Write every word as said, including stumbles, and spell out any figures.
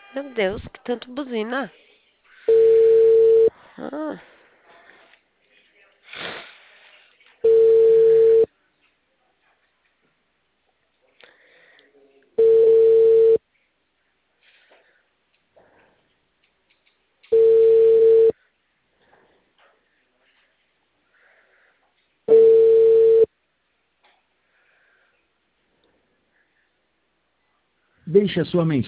Meu Deus, que tanto buzina. Ah, Deixe a sua mensagem.